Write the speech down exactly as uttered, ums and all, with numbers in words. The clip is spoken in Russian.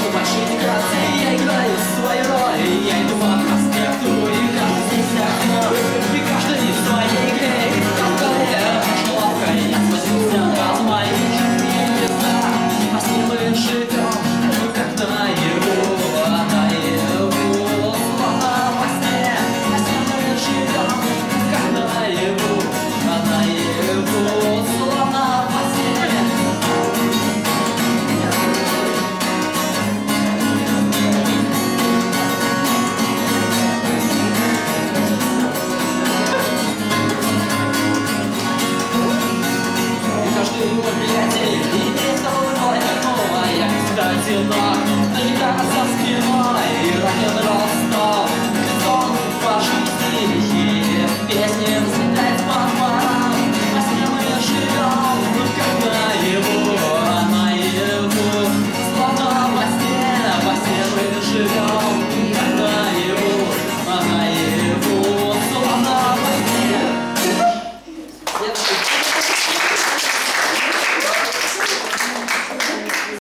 большие декорации, я играю свои роли. Я иду по проспекту, и каждый здесь окно, и каждый в своей игре. Какая ловко, я спустился от моих небеса. Во сне мы живем, мы как наяву, наяву. Словно во сне, во сне мы живем, как наяву, наяву. Словно во сне. Каждый мой приятель имеет новое окно, а я всегда одинок, но гитара за спиной и рок-н-ролл стол. Сон по жизни, песни взлетает по фарам. Во сне мы живем, как наяву, наяву. Словно во сне, во сне мы живем.